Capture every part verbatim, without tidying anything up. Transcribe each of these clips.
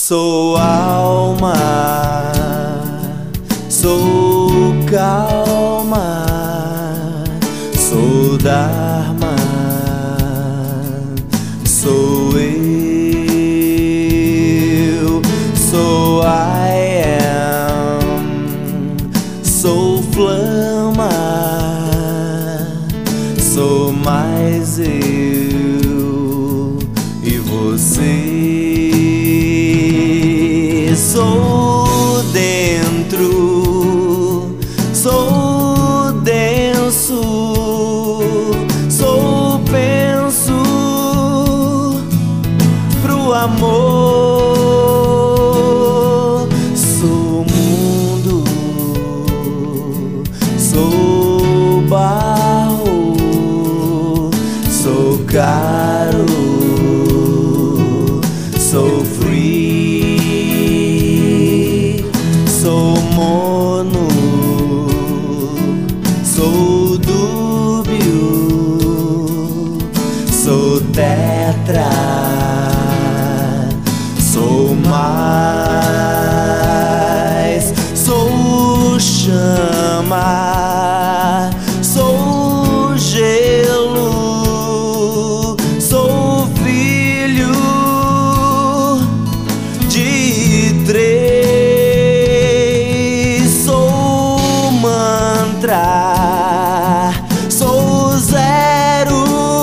Sou alma, sou calma, sou Dharma, sou eu, sou I am, sou flama, sou mais eu e você. Sou dentro, sou denso, sou penso pro amor. Sou mundo, sou barro, sou caro, sou free. Sou mono, sou dúbio, sou tetra, sou mais, sou chama, sou gelo, sou filho de três. Sou zero,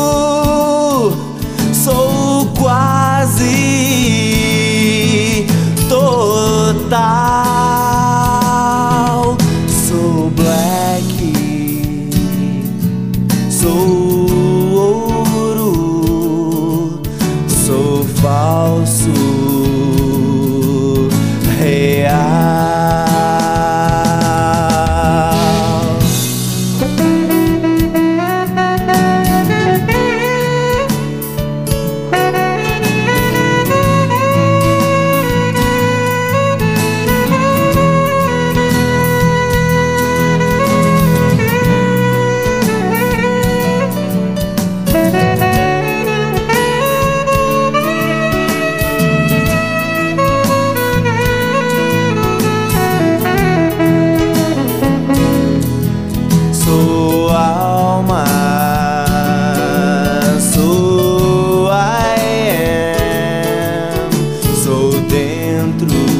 sou quase total. Sou black, sou ouro, sou falso, real. Sou alma, sou I am, sou dentro,